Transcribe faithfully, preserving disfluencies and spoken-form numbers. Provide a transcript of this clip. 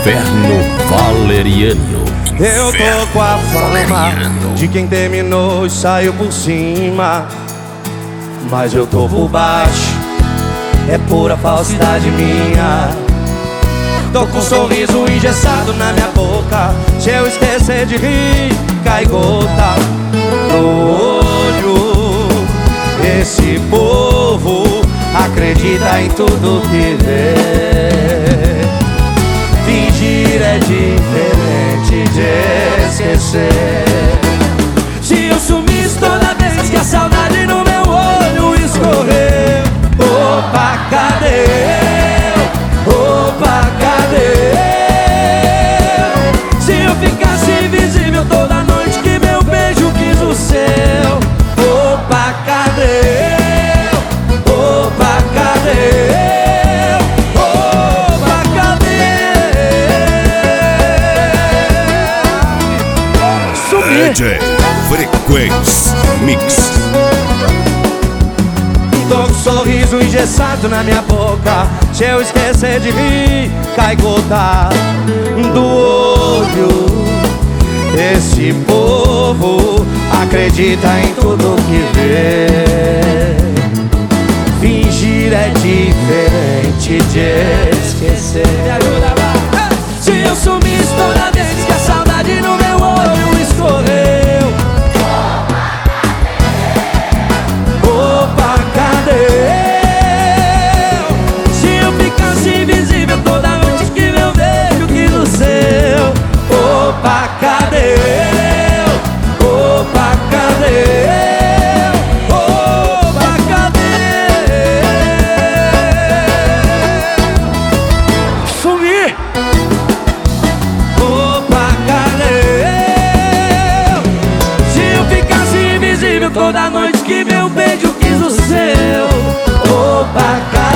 Inferno Valeriano. Eu tô com a fama de quem terminou e saiu por cima, mas eu tô por baixo, é pura falsidade minha. Tô com um sorriso engessado na minha boca, se eu esquecer de rir, cai gota no olho. Esse povo acredita em tudo que vê. Fingir é diferente de esquecer. Se eu sumisse toda vez que a saudade no meu olho escorreu, opa, cadê eu? Opa, cadê eu? Se eu ficasse invisível toda noite que meu beijo quis o seu, opa, cadê eu? Opa, cadê eu? Opa, cadê? Sumir. D J Frequência Mix. Tô com um sorriso engessado na minha boca, se eu esquecer de rir, cai gota do olho. Esse povo acredita em tudo que vê. Fingir é diferente de esquecer. Me ajuda, vai. Se eu sumisse toda vez que a saudade no meu olho escorreu, opa, cadê eu? Se eu ficasse invisível toda noite que meu beijo quis o seu, opa, cadê eu? Opa, cadê eu? Opa, cadê eu? Sumir. Opa, cadê eu? Se eu ficasse invisível toda noite que meu beijo quis o seu, opa, cadê